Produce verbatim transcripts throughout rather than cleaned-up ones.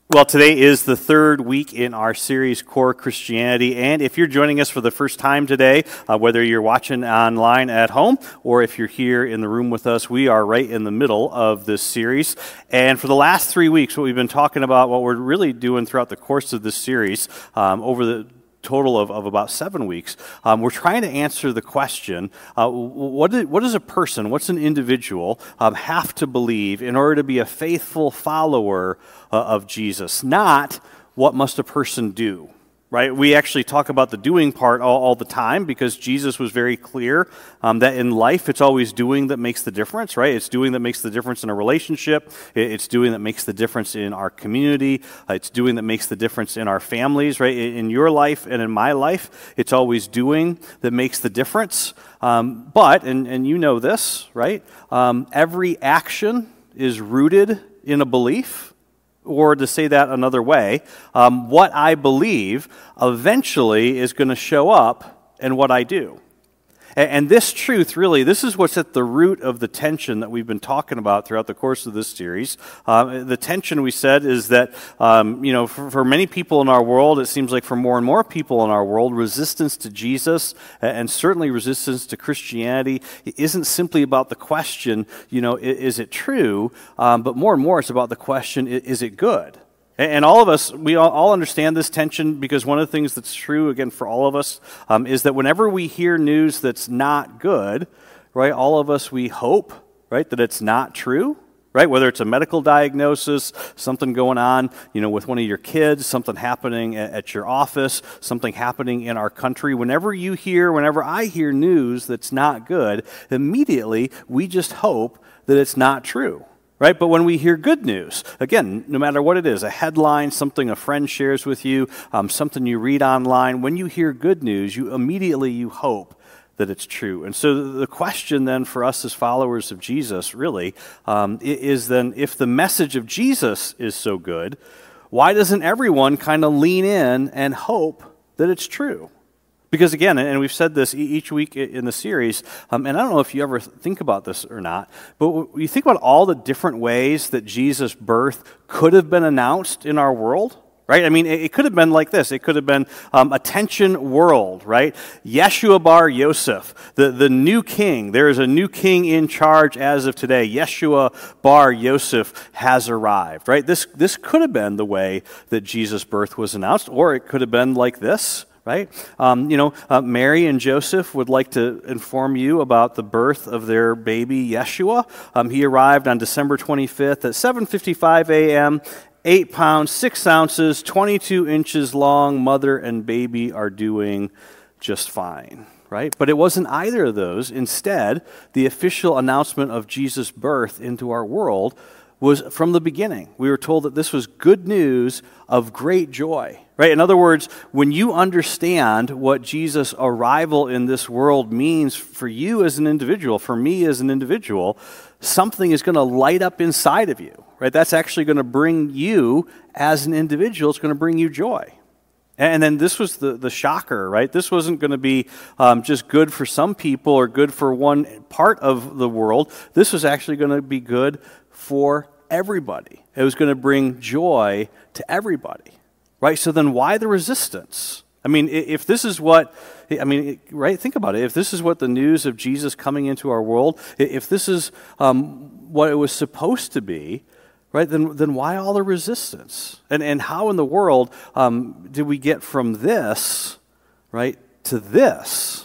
Well, today is the third week in our series, Core Christianity, and if you're joining us for the first time today, uh, whether you're watching online at home or if you're here in the room with us, we are right in the middle of this series. And for the last three weeks, what we've been talking about, what we're really doing throughout the course of this series, um, over the total of, of about seven weeks, um, we're trying to answer the question, uh, what, is, what does a person, what's an individual um, have to believe in order to be a faithful follower uh, of Jesus? Not what must a person do, right? We actually talk about the doing part all, all the time because Jesus was very clear um, that in life it's always doing that makes the difference, right? It's doing that makes the difference in a relationship. It's doing that makes the difference in our community. It's doing that makes the difference in our families, right? In your life and in my life, it's always doing that makes the difference. Um, but, and, and you know this, right? Um, every action is rooted in a belief. Or to say that another way, um, what I believe eventually is going to show up in what I do. And, and this truth, really, this is what's at the root of the tension that we've been talking about throughout the course of this series. Uh, the tension, we said, is that, um, you know, for, for many people in our world, it seems like for more and more people in our world, resistance to Jesus and certainly resistance to Christianity isn't simply about the question, you know, is it true? Um, but more and more, it's about the question, is it good? And all of us, we all understand this tension because one of the things that's true, again, for all of us, um, is that whenever we hear news that's not good, right, all of us, we hope, right, that it's not true, right? Whether it's a medical diagnosis, something going on, you know, with one of your kids, something happening at, at your office, something happening in our country. Whenever you hear, whenever I hear news that's not good, immediately we just hope that it's not true. Right? But when we hear good news, again, no matter what it is, a headline, something a friend shares with you, um, something you read online, when you hear good news, you immediately you hope that it's true. And so the question then for us as followers of Jesus, really, um, is then if the message of Jesus is so good, why doesn't everyone kind of lean in and hope that it's true? Because again, and we've said this each week in the series, um, and I don't know if you ever think about this or not, but when you think about all the different ways that Jesus' birth could have been announced in our world, right? I mean, it could have been like this. It could have been um, attention world, right? Yeshua bar Yosef, the, the new king. There is a new king in charge as of today. Yeshua bar Yosef has arrived, right? This, this could have been the way that Jesus' birth was announced, or it could have been like this. Right? Um, you know, uh, Mary and Joseph would like to inform you about the birth of their baby Yeshua. Um, he arrived on December twenty-fifth at seven fifty-five a.m., eight pounds, six ounces, twenty-two inches long. Mother and baby are doing just fine. Right? But it wasn't either of those. Instead, the official announcement of Jesus' birth into our world was from the beginning. We were told that this was good news of great joy. Right? In other words, when you understand what Jesus' arrival in this world means for you as an individual, for me as an individual, something is going to light up inside of you. Right? That's actually going to bring you as an individual, it's going to bring you joy. And then this was the, the shocker, right? This wasn't going to be um, just good for some people or good for one part of the world. This was actually going to be good for everybody. It was going to bring joy to everybody. Right, so then why the resistance? I mean, if this is what, I mean, right, think about it. If this is what the news of Jesus coming into our world, if this is um, what it was supposed to be, right, then then why all the resistance? And and how in the world um, did we get from this, right, to this?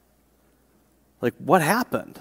Like, what happened?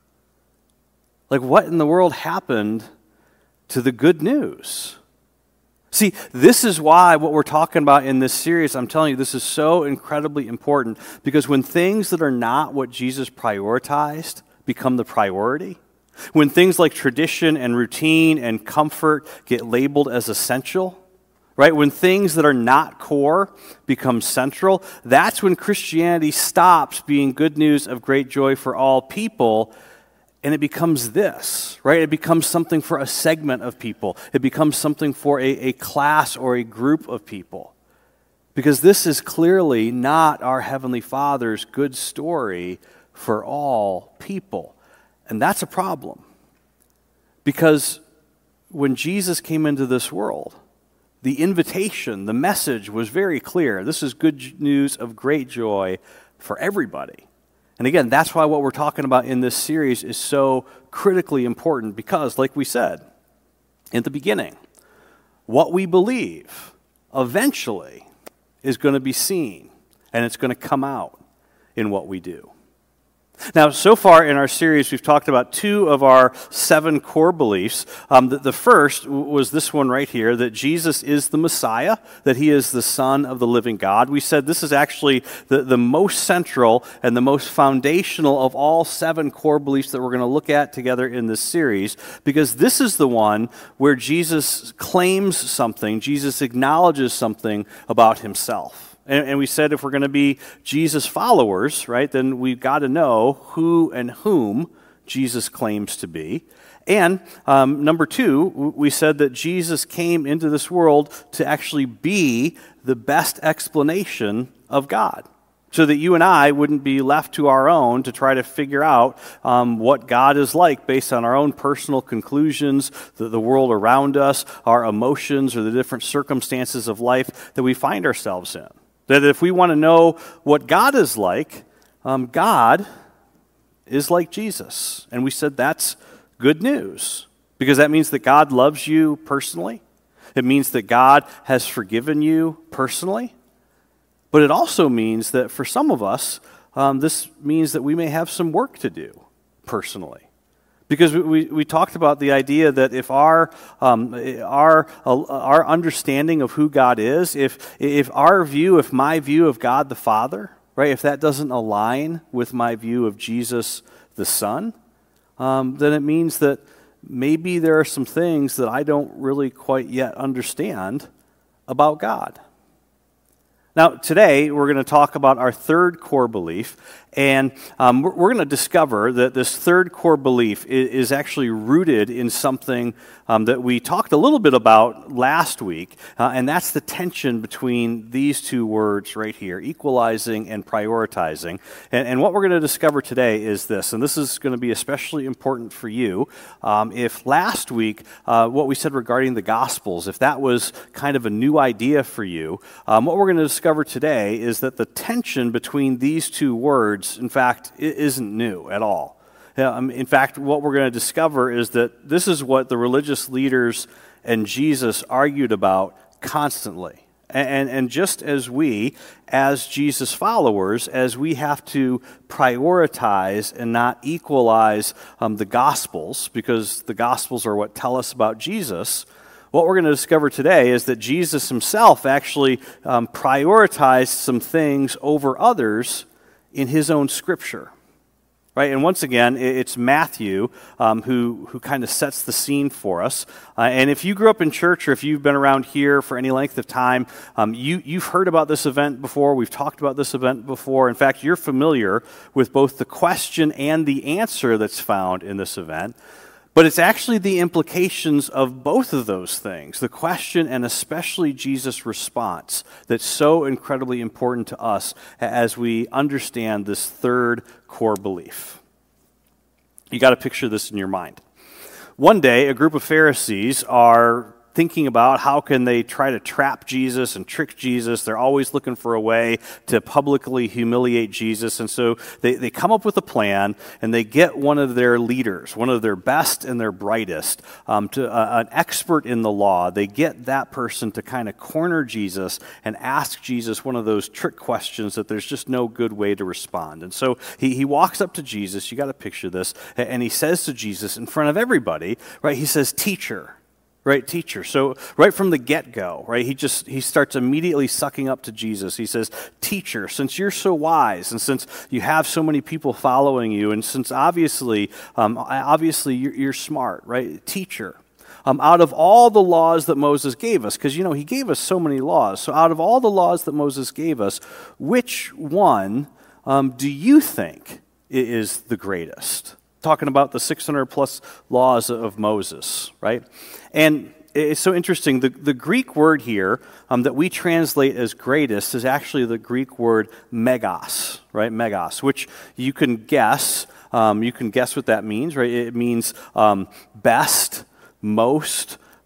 Like, what in the world happened to the good news? See, this is why what we're talking about in this series, I'm telling you, this is so incredibly important, because when things that are not what Jesus prioritized become the priority, when things like tradition and routine and comfort get labeled as essential, right? When things that are not core become central, that's when Christianity stops being good news of great joy for all people. And it becomes this, right? It becomes something for a segment of people. It becomes something for a, a class or a group of people. Because this is clearly not our Heavenly Father's good story for all people. And that's a problem. Because when Jesus came into this world, The invitation, the message was very clear. This is good news of great joy for everybody. And again, that's why what we're talking about in this series is so critically important because, like we said in the beginning, what we believe eventually is going to be seen, and it's going to come out in what we do. Now, so far in our series, we've talked about two of our seven core beliefs. Um, the, the first was this one right here, that Jesus is the Messiah, that he is the Son of the living God. We said this is actually the, the most central and the most foundational of all seven core beliefs that we're going to look at together in this series, because this is the one where Jesus claims something, Jesus acknowledges something about himself. And we said if we're going to be Jesus followers, right, then we've got to know who and whom Jesus claims to be. And um, number two, we said that Jesus came into this world to actually be the best explanation of God, so that you and I wouldn't be left to our own to try to figure out um, what God is like based on our own personal conclusions, the, the world around us, our emotions, or the different circumstances of life that we find ourselves in. That if we want to know what God is like, um, God is like Jesus. And we said that's good news, because that means that God loves you personally. It means that God has forgiven you personally. But it also means that for some of us, um, this means that we may have some work to do personally. Because we, we, we talked about the idea that if our um, our uh, our understanding of who God is, if if our view, if my view of God the Father, right, if that doesn't align with my view of Jesus the Son, um, then it means that maybe there are some things that I don't really quite yet understand about God. Now, today, we're going to talk about our third core belief, and um, we're, we're going to discover that this third core belief is, is actually rooted in something um, that we talked a little bit about last week, uh, and that's the tension between these two words right here, equalizing and prioritizing. And, and what we're going to discover today is this, and this is going to be especially important for you. Um, if last week, uh, what we said regarding the Gospels, if that was kind of a new idea for you, um, what we're going to discover today is that the tension between these two words, in fact, isn't new at all. In fact, what we're going to discover is that this is what the religious leaders and Jesus argued about constantly. And, and just as we, as Jesus followers, as we have to prioritize and not equalize um, the Gospels, because the Gospels are what tell us about Jesus, what we're going to discover today is that Jesus himself actually um, prioritized some things over others in his own Scripture. Right? And once again, it's Matthew um, who, who kind of sets the scene for us. Uh, and if you grew up in church or if you've been around here for any length of time, um, you, you've heard about this event before. We've talked about this event before. In fact, you're familiar with both the question and the answer that's found in this event. But it's actually the implications of both of those things, the question and especially Jesus' response, that's so incredibly important to us as we understand this third core belief. You got to picture this in your mind. One day, a group of Pharisees are thinking about how can they try to trap Jesus and trick Jesus. They're always looking for a way to publicly humiliate Jesus. And so they, they come up with a plan, and they get one of their leaders, one of their best and their brightest, um, to uh, an expert in the law. They get that person to kind of corner Jesus and ask Jesus one of those trick questions that there's just no good way to respond. And so he, he walks up to Jesus, you got to picture this, and he says to Jesus in front of everybody, right, he says, "Teacher." Right, teacher. So right from the get-go, right, he just he starts immediately sucking up to Jesus. He says, "Teacher, since you're so wise, and since you have so many people following you, and since obviously, um, obviously you're, you're smart, right, teacher. Um, out of all the laws that Moses gave us, because you know he gave us so many laws. So out of all the laws that Moses gave us, which one um, do you think is the greatest?" Talking about the six hundred plus laws of Moses, right? And it's so interesting. The, the Greek word here um, that we translate as greatest is actually the Greek word megos, right? Megos, which you can guess. Um, you can guess what that means, right? It means um, best, most,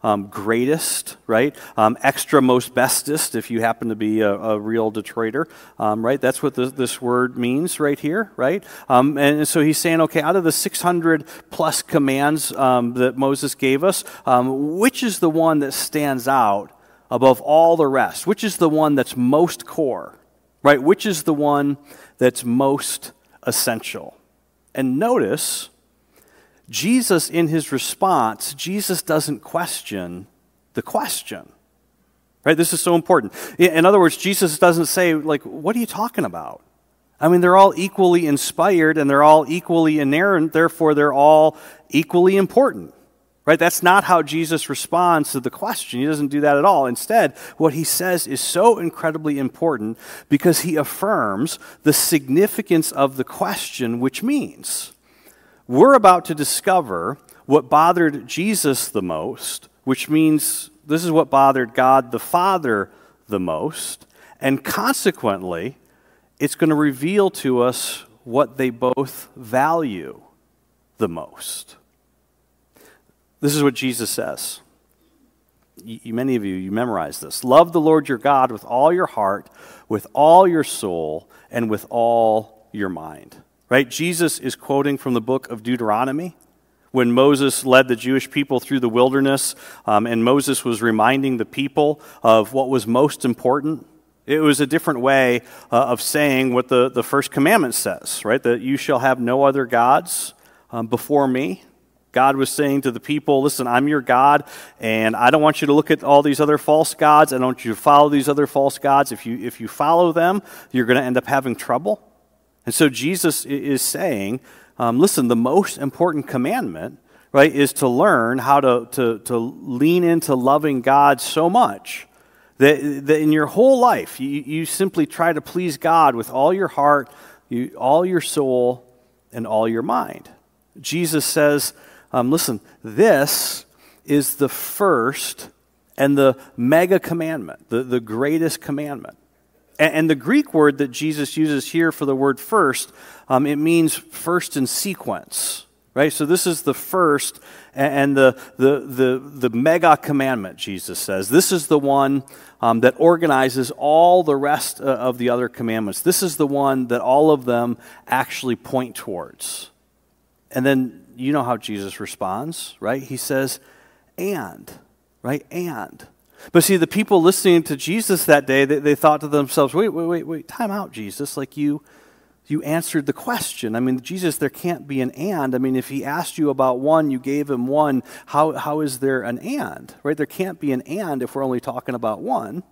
um, greatest, right? Um, extra most bestest, if you happen to be a, a real Detroiter, um, right? That's what the, this word means right here, right? Um, and so he's saying, okay, out of the six hundred plus commands um, that Moses gave us, um, which is the one that stands out above all the rest? Which is the one that's most core, right? Which is the one that's most essential? And notice, Jesus, in his response, Jesus doesn't question the question, right? This is so important. In other words, Jesus doesn't say, like, what are you talking about? I mean, they're all equally inspired and they're all equally inerrant, therefore they're all equally important, right? That's not how Jesus responds to the question. He doesn't do that at all. Instead, what he says is so incredibly important because he affirms the significance of the question, which means we're about to discover what bothered Jesus the most, which means this is what bothered God the Father the most, and consequently, it's going to reveal to us what they both value the most. This is what Jesus says. You, many of you, you memorize this. Love the Lord your God with all your heart, with all your soul, and with all your mind. Right? Jesus is quoting from the book of Deuteronomy when Moses led the Jewish people through the wilderness, um, and Moses was reminding the people of what was most important. It was a different way uh, of saying what the, the first commandment says, right? That you shall have no other gods um, before me. God was saying to the people, listen, I'm your God, and I don't want you to look at all these other false gods. I don't want you to follow these other false gods. If you, if you follow them, you're going to end up having trouble. And so Jesus is saying, um, listen, the most important commandment, right, is to learn how to, to, to lean into loving God so much that, that in your whole life, you, you simply try to please God with all your heart, you, all your soul, and all your mind. Jesus says, um, listen, this is the first and the mega commandment, the, the greatest commandment. And the Greek word that Jesus uses here for the word first, um, it means first in sequence, right? So this is the first and the the the, the mega commandment, Jesus says. This is the one um, that organizes all the rest of the other commandments. This is the one that all of them actually point towards. And then you know how Jesus responds, right? He says, and, right? And. But see, the people listening to Jesus that day, they, they thought to themselves, wait, wait, wait, wait, time out, Jesus. Like you you answered the question. I mean, Jesus, there can't be an and. I mean, if he asked you about one, you gave him one. How how is there an and? Right? There can't be an and if we're only talking about one.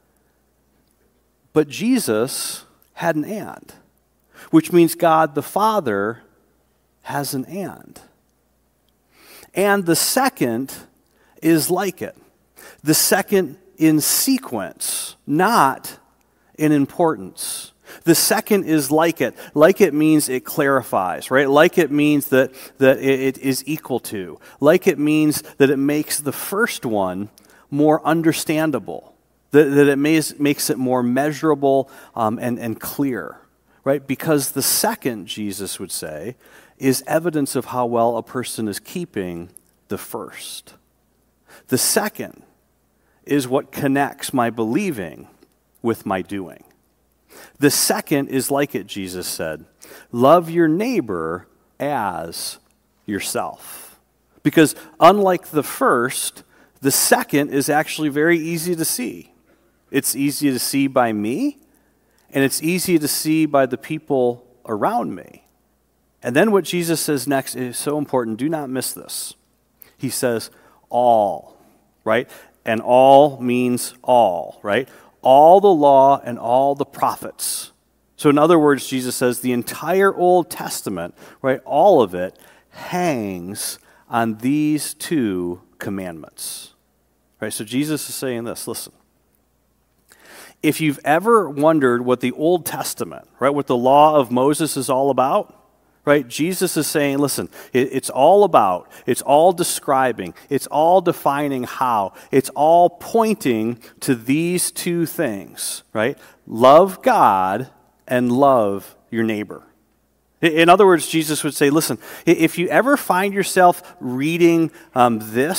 But Jesus had an and, which means God the Father has an and. And the second is like it. The second in sequence, not in importance. The second is like it. Like it means it clarifies, right? Like it means that, that it, it is equal to. Like it means that it makes the first one more understandable. That, that it makes, makes it more measurable um, and, and clear, right? Because the second, Jesus would say, is evidence of how well a person is keeping the first. The second is what connects my believing with my doing. The second is like it, Jesus said. Love your neighbor as yourself. Because unlike the first, the second is actually very easy to see. It's easy to see by me, and it's easy to see by the people around me. And then what Jesus says next is so important. Do not miss this. He says, all, right? And all means all, right? All the law and all the prophets. So in other words, Jesus says the entire Old Testament, right, all of it hangs on these two commandments. Right? So Jesus is saying this, listen. If you've ever wondered what the Old Testament, right, what the law of Moses is all about, right? Jesus is saying, listen, it, it's all about, it's all describing, it's all defining how, it's all pointing to these two things, right? Love God and love your neighbor. In other words, Jesus would say, listen, if you ever find yourself reading um, this,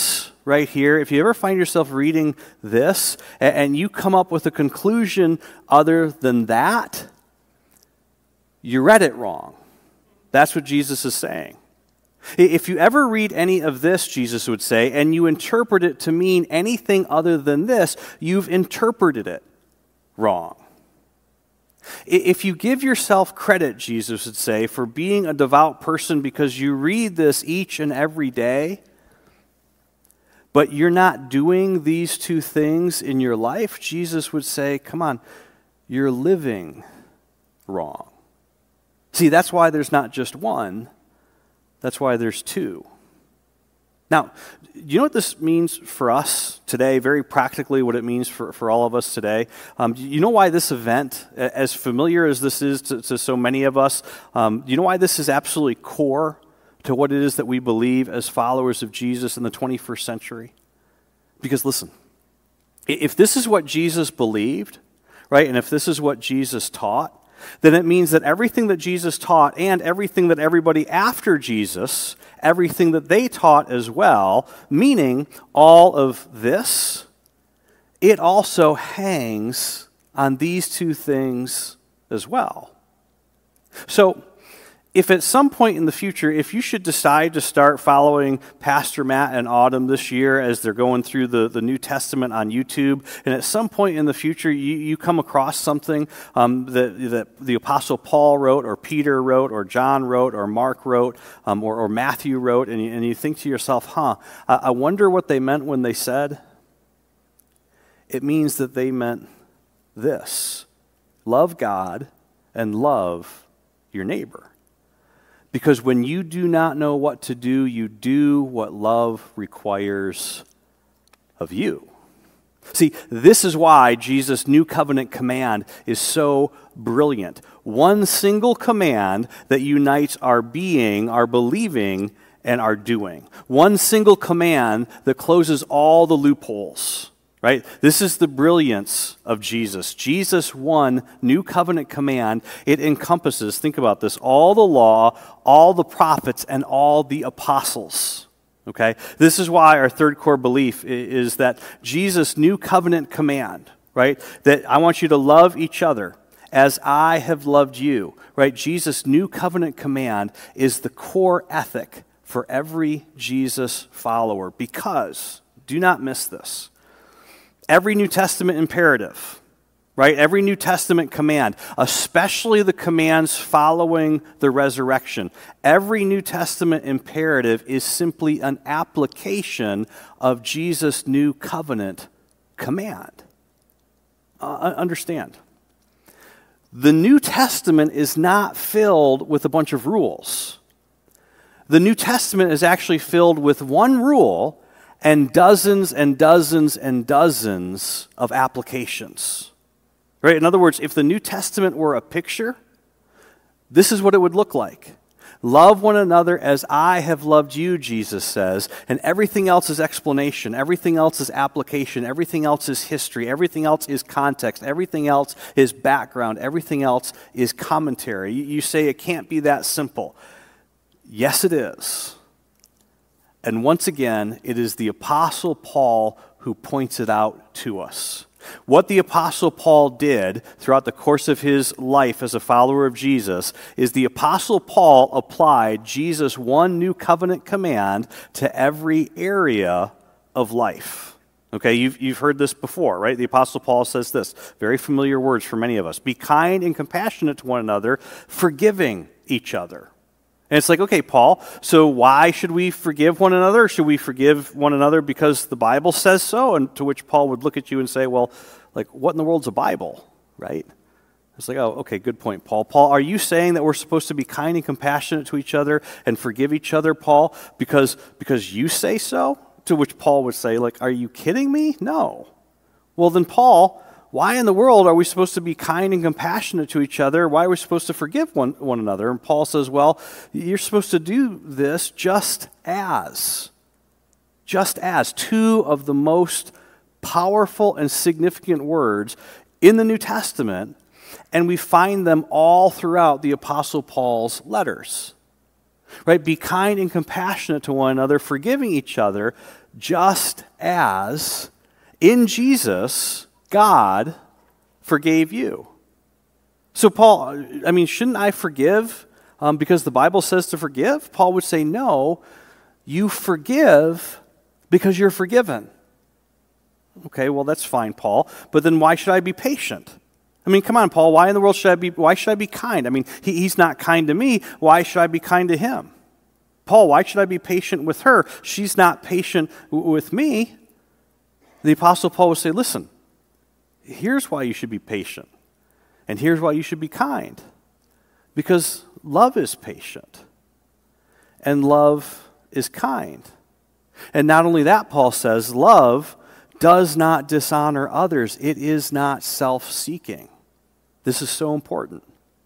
right here, if you ever find yourself reading this and you come up with a conclusion other than that, you read it wrong. That's what Jesus is saying. If you ever read any of this, Jesus would say, and you interpret it to mean anything other than this, you've interpreted it wrong. If you give yourself credit, Jesus would say, for being a devout person because you read this each and every day, but you're not doing these two things in your life, Jesus would say, come on, you're living wrong. See, that's why there's not just one, that's why there's two. Now, you know what this means for us today, very practically what it means for, for all of us today? Um, you know why this event, as familiar as this is to, to so many of us, um, you know why this is absolutely core to what it is that we believe as followers of Jesus in the twenty-first century? Because listen, if this is what Jesus believed, right, and if this is what Jesus taught, then it means that everything that Jesus taught and everything that everybody after Jesus, everything that they taught as well, meaning all of this, it also hangs on these two things as well. So, if at some point in the future, if you should decide to start following Pastor Matt and Autumn this year as they're going through the, the New Testament on YouTube, and at some point in the future you, you come across something um, that, that the Apostle Paul wrote, or Peter wrote, or John wrote, or Mark wrote, um, or, or Matthew wrote, and you, and you think to yourself, huh, I, I wonder what they meant when they said, it means that they meant this: love God and love your neighbor. Because when you do not know what to do, you do what love requires of you. See, this is why Jesus' new covenant command is so brilliant. One single command that unites our being, our believing, and our doing. One single command that closes all the loopholes. Right? This is the brilliance of Jesus. Jesus' one new covenant command, it encompasses, think about this, all the law, all the prophets, and all the apostles. Okay? This is why our third core belief is that Jesus' new covenant command, right? That I want you to love each other as I have loved you. Right? Jesus' new covenant command is the core ethic for every Jesus follower. Because, do not miss this, every New Testament imperative, right? Every New Testament command, especially the commands following the resurrection, every New Testament imperative is simply an application of Jesus' new covenant command. Uh, understand, the New Testament is not filled with a bunch of rules. The New Testament is actually filled with one rule and dozens and dozens and dozens of applications. Right? In other words, if the New Testament were a picture, this is what it would look like. Love one another as I have loved you, Jesus says, and everything else is explanation, everything else is application, everything else is history, everything else is context, everything else is background, everything else is commentary. You, you say it can't be that simple. Yes, it is. And once again, it is the Apostle Paul who points it out to us. What the Apostle Paul did throughout the course of his life as a follower of Jesus is the Apostle Paul applied Jesus' one new covenant command to every area of life. Okay, you've, you've heard this before, right? The Apostle Paul says this, very familiar words for many of us. Be kind and compassionate to one another, forgiving each other. And it's like, okay, Paul, so why should we forgive one another? Should we forgive one another because the Bible says so? And to which Paul would look at you and say, well, like, what in the world's a Bible, right? It's like, oh, okay, good point, Paul. Paul, are you saying that we're supposed to be kind and compassionate to each other and forgive each other, Paul, because, because you say so? To which Paul would say, like, are you kidding me? No. Well, then, Paul, why in the world are we supposed to be kind and compassionate to each other? Why are we supposed to forgive one, one another? And Paul says, well, you're supposed to do this just as. Just as. Two of the most powerful and significant words in the New Testament, and we find them all throughout the Apostle Paul's letters. Right? Be kind and compassionate to one another, forgiving each other, just as in Jesus, God forgave you. So Paul, I mean, shouldn't I forgive um, because the Bible says to forgive? Paul would say, no, you forgive because you're forgiven. Okay, well, that's fine, Paul. But then why should I be patient? I mean, come on, Paul, why in the world should I be, why should I be kind? I mean, he, he's not kind to me. Why should I be kind to him? Paul, why should I be patient with her? She's not patient w- with me. The Apostle Paul would say, listen, here's why you should be patient. And here's why you should be kind. Because love is patient. And love is kind. And not only that, Paul says, love does not dishonor others. It is not self-seeking. This is so important.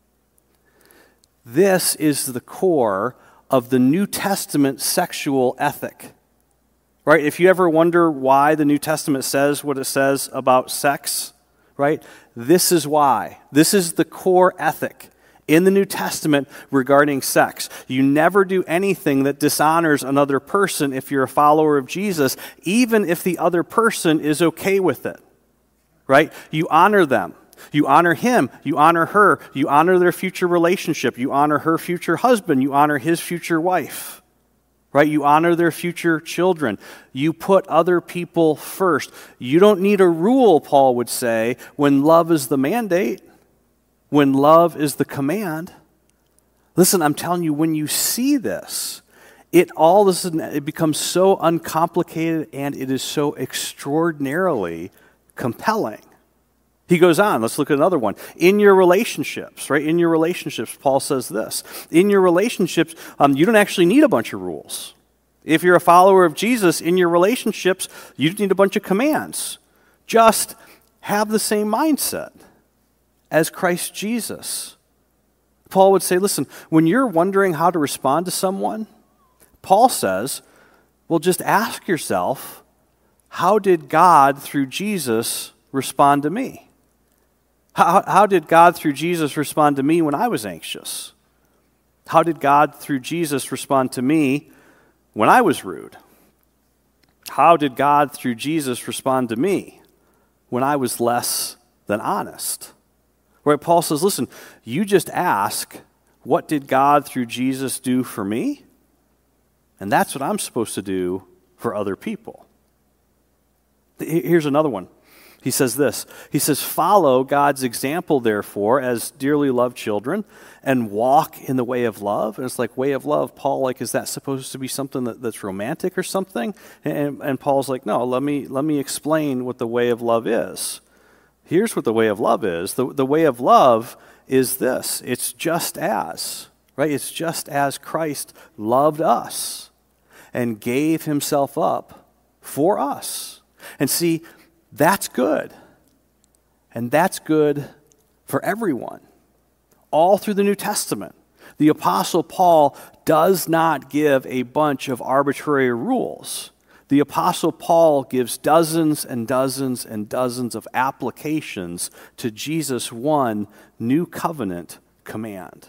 This is the core of the New Testament sexual ethic. Right? If you ever wonder why the New Testament says what it says about sex, right? This is why. This is the core ethic in the New Testament regarding sex. You never do anything that dishonors another person if you're a follower of Jesus, even if the other person is okay with it. Right? You honor them. You honor him. You honor her. You honor their future relationship. You honor her future husband. You honor his future wife. Right? You honor their future children. You put other people first. You don't need a rule, Paul would say, when love is the mandate, when love is the command. Listen, I'm telling you, when you see this, it all of a sudden it becomes so uncomplicated and it is so extraordinarily compelling. He goes on, let's look at another one. In your relationships, right? In your relationships, Paul says this. In your relationships, um, you don't actually need a bunch of rules. If you're a follower of Jesus, in your relationships, you don't need a bunch of commands. Just have the same mindset as Christ Jesus. Paul would say, listen, when you're wondering how to respond to someone, Paul says, well, just ask yourself, how did God through Jesus respond to me? How, how did God through Jesus respond to me when I was anxious? How did God through Jesus respond to me when I was rude? How did God through Jesus respond to me when I was less than honest? Right, Paul says, listen, you just ask, what did God through Jesus do for me? And that's what I'm supposed to do for other people. Here's another one. He says this. He says, follow God's example, therefore, as dearly loved children, and walk in the way of love. And it's like, way of love, Paul, like, is that supposed to be something that, that's romantic or something? And, and Paul's like, no, let me let me explain what the way of love is. Here's what the way of love is. The, the way of love is this. It's just as, right? It's just as Christ loved us and gave himself up for us. And see, that's good. And that's good for everyone. All through the New Testament, the Apostle Paul does not give a bunch of arbitrary rules. The Apostle Paul gives dozens and dozens and dozens of applications to Jesus' one new covenant command.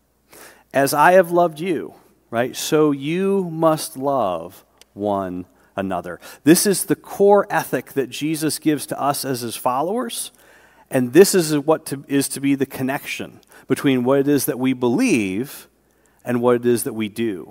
As I have loved you, right, so you must love one another. This is the core ethic that Jesus gives to us as his followers, and this is what to, is to be the connection between what it is that we believe and what it is that we do.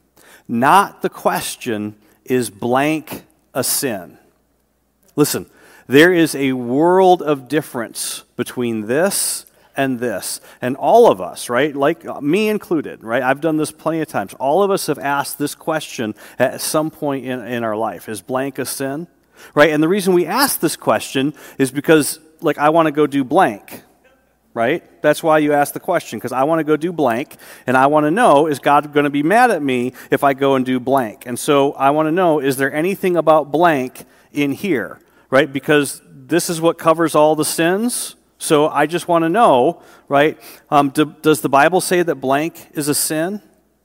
Not the question, is blank a sin? Listen, there is a world of difference between this and this. And all of us, right, like me included, right, I've done this plenty of times. All of us have asked this question at some point in, in our life. Is blank a sin? Right, and the reason we ask this question is because, like, I want to go do blank, right? That's why you ask the question, because I want to go do blank, and I want to know, is God going to be mad at me if I go and do blank? And so I want to know, is there anything about blank in here, right? Because this is what covers all the sins. So I just want to know, right, um, do, does the Bible say that blank is a sin?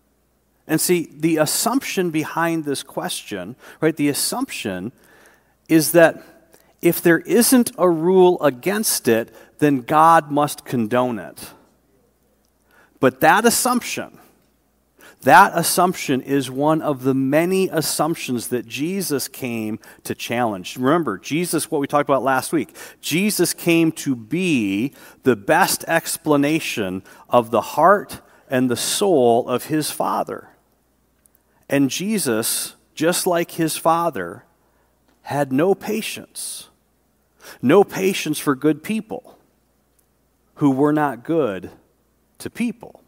And see, the assumption behind this question, right, the assumption is that if there isn't a rule against it, then God must condone it. But that assumption, That assumption is one of the many assumptions that Jesus came to challenge. Remember, Jesus, what we talked about last week, Jesus came to be the best explanation of the heart and the soul of his Father. And Jesus, just like his Father, had no patience. No patience for good people who were not good to people.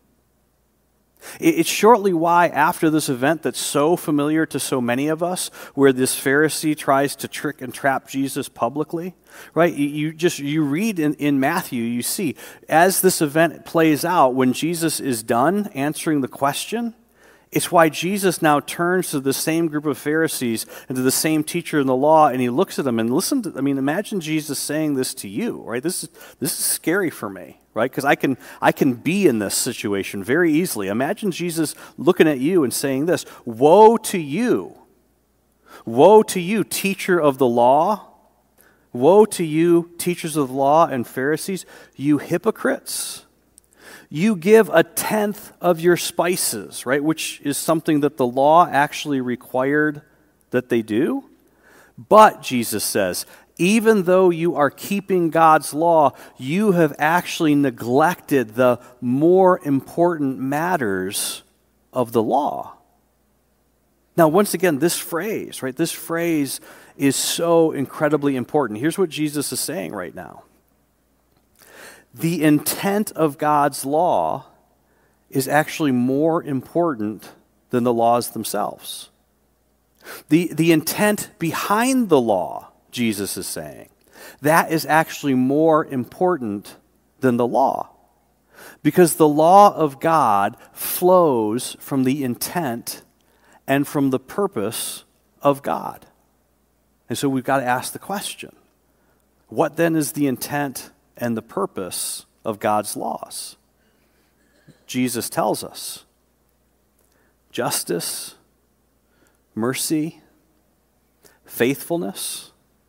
It's shortly why, after this event that's so familiar to so many of us, where this Pharisee tries to trick and trap Jesus publicly, right? You, you just you read in, in Matthew, you see, as this event plays out, when Jesus is done answering the question, it's why Jesus now turns to the same group of Pharisees and to the same teacher in the law, and he looks at them and listen to, I mean, imagine Jesus saying this to you, right? This is this is scary for me, right? Because I can I can be in this situation very easily. Imagine Jesus looking at you and saying this, "Woe to you. Woe to you, teacher of the law. Woe to you, teachers of the law and Pharisees, you hypocrites. You give a tenth of your spices," right, which is something that the law actually required that they do. But, Jesus says, even though you are keeping God's law, you have actually neglected the more important matters of the law. Now, once again, this phrase, right, this phrase is so incredibly important. Here's what Jesus is saying right now. The intent of God's law is actually more important than the laws themselves. The, the intent behind the law, Jesus is saying, that is actually more important than the law. Because the law of God flows from the intent and from the purpose of God. And so we've got to ask the question, what then is the intent and the purpose of God's laws? Jesus tells us justice, mercy, faithfulness.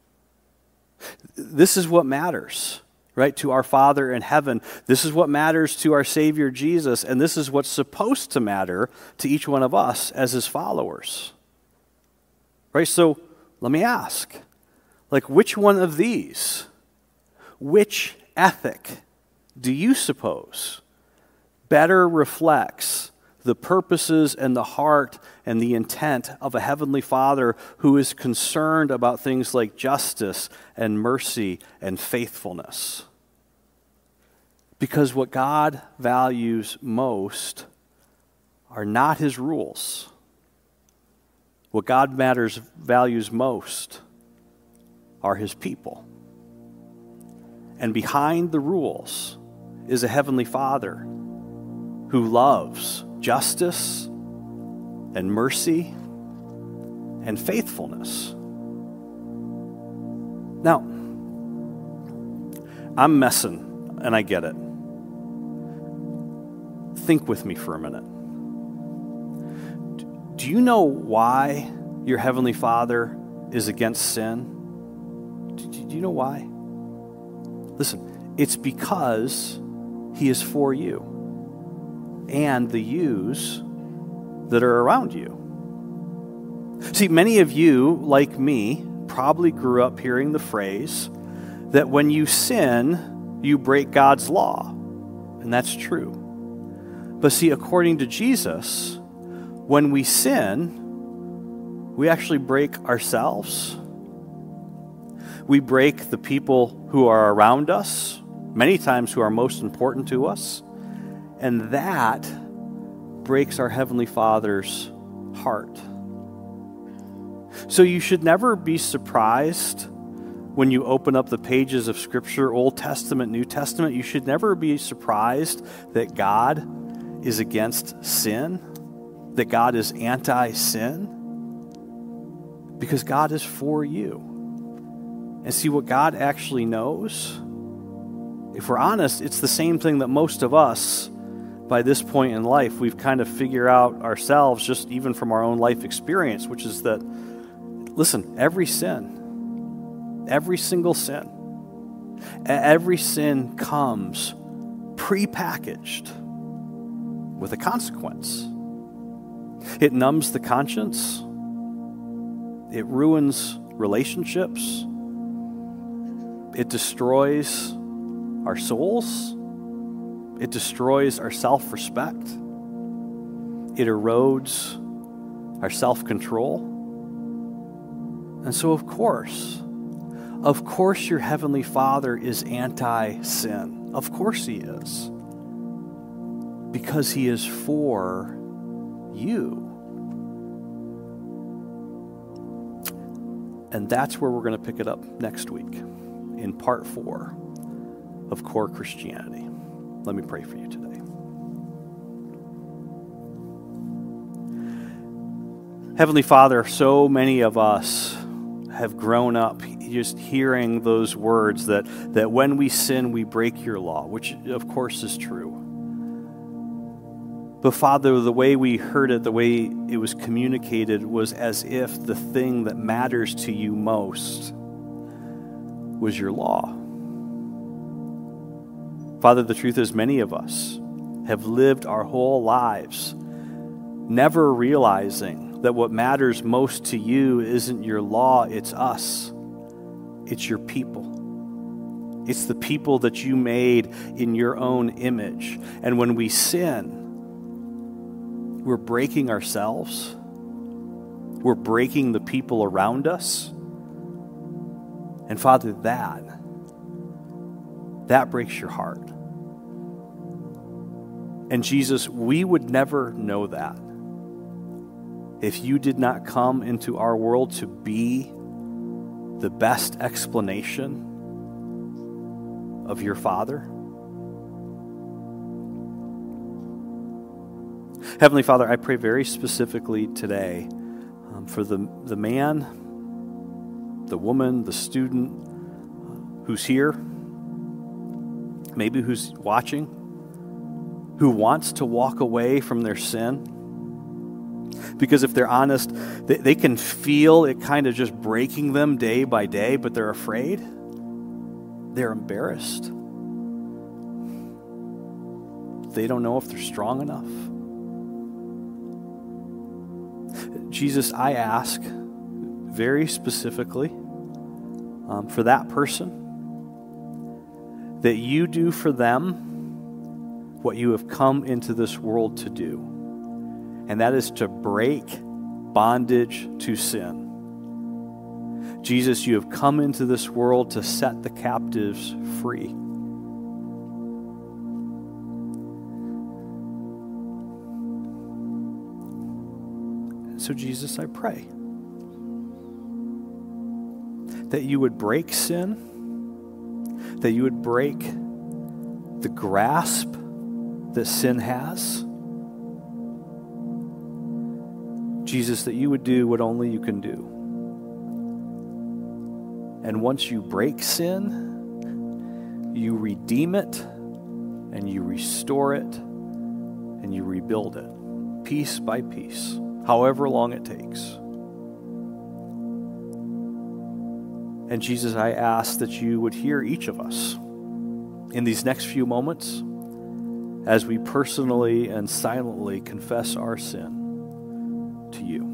This is what matters, right, to our Father in heaven. This is what matters to our Savior Jesus, and this is what's supposed to matter to each one of us as his followers. Right? So let me ask, like, which one of these, which ethic do you suppose better reflects the purposes and the heart and the intent of a heavenly Father who is concerned about things like justice and mercy and faithfulness? Because what God values most are not his rules. What God matters values most are his people. And behind the rules is a heavenly Father who loves justice and mercy and faithfulness. Now, I'm messing, and I get it. Think with me for a minute. Do you know why your heavenly Father is against sin? Do you know why? Listen, it's because he is for you and the yous that are around you. See, many of you, like me, probably grew up hearing the phrase that when you sin, you break God's law. And that's true. But see, according to Jesus, when we sin, we actually break ourselves. We break the people who are around us, many times who are most important to us, and that breaks our Heavenly Father's heart. So you should never be surprised when you open up the pages of Scripture, Old Testament, New Testament. You should never be surprised that God is against sin, that God is anti-sin, because God is for you. And see, what God actually knows, if we're honest, it's the same thing that most of us, by this point in life, we've kind of figured out ourselves, just even from our own life experience, which is that, listen, every sin, every single sin, every sin comes prepackaged with a consequence. It numbs the conscience. It ruins relationships. It destroys our souls. It destroys our self-respect. It erodes our self-control. And so, of course, of course your Heavenly Father is anti-sin. Of course He is. Because He is for you. And that's where we're going to pick it up next week in part four of Core Christianity. Let me pray for you today. Heavenly Father, so many of us have grown up just hearing those words that, that when we sin, we break your law, which of course is true. But Father, the way we heard it, the way it was communicated was as if the thing that matters to you most was your law. Father, the truth is many of us have lived our whole lives never realizing that what matters most to you isn't your law, it's us. It's your people. It's the people that you made in your own image. And when we sin, we're breaking ourselves. We're breaking the people around us. And Father, that, that breaks your heart. And Jesus, we would never know that if you did not come into our world to be the best explanation of your Father. Heavenly Father, I pray very specifically today um, for the, the man, the woman, the student who's here, maybe who's watching, who wants to walk away from their sin. Because if they're honest, they, they can feel it kind of just breaking them day by day, but they're afraid. They're embarrassed. They don't know if they're strong enough. Jesus, I ask very specifically um, for that person that you do for them what you have come into this world to do, and that is to break bondage to sin. Jesus, you have come into this world to set the captives free. So, Jesus, I pray that you would break sin, that you would break the grasp that sin has. Jesus, that you would do what only you can do. And once you break sin, you redeem it, and you restore it, and you rebuild it, piece by piece. However long it takes. And Jesus, I ask that you would hear each of us in these next few moments as we personally and silently confess our sin to you.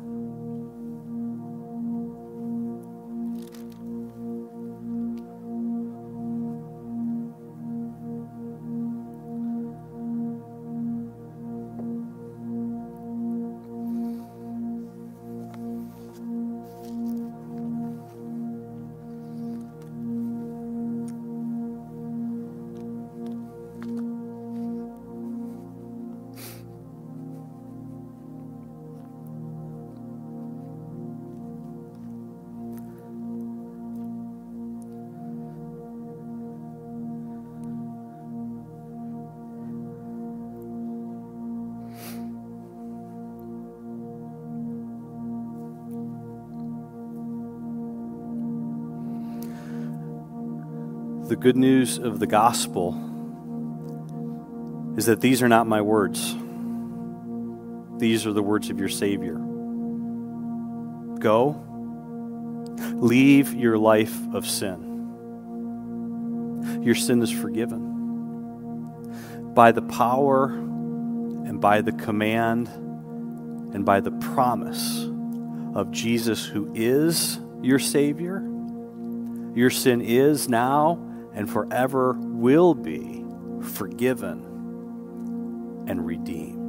The good news of the gospel is that these are not my words. These are the words of your Savior. Go, leave your life of sin. Your sin is forgiven by the power and by the command and by the promise of Jesus, who is your Savior. Your sin is now and forever will be forgiven and redeemed.